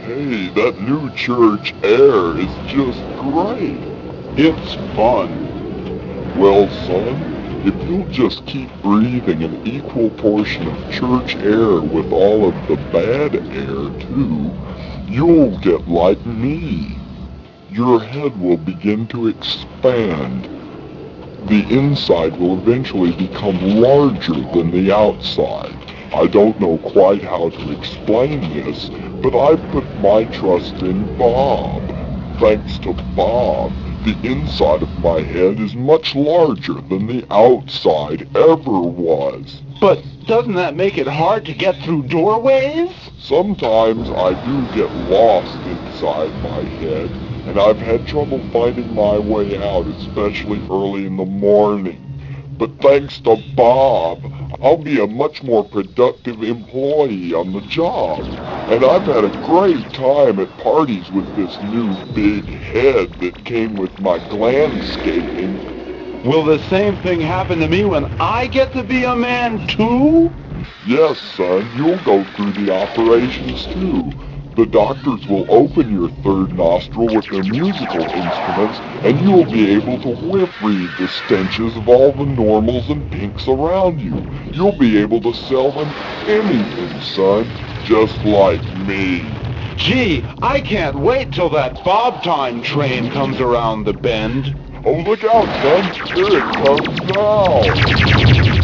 Hey, that new church air is just great. It's fun. Well, son, if you'll just keep breathing an equal portion of church air with all of the bad air too, you'll get like me. Your head will begin to expand. The inside will eventually become larger than the outside. I don't know quite how to explain this, but I put my trust in Bob. Thanks to Bob, the inside of my head is much larger than the outside ever was. But doesn't that make it hard to get through doorways? Sometimes I do get lost inside my head, and I've had trouble finding my way out, especially early in the morning. But thanks to Bob, I'll be a much more productive employee on the job. And I've had a great time at parties with this new big head that came with my glandscaping. Will the same thing happen to me when I get to be a man too? Yes, son, you'll go through the operations too. The doctors will open your third nostril with their musical instruments, and you'll be able to whiff read the stenches of all the normals and pinks around you. You'll be able to sell them anything, son, just like me. Gee, I can't wait till that Bob time train comes around the bend. Oh, look out, son! Here it comes now!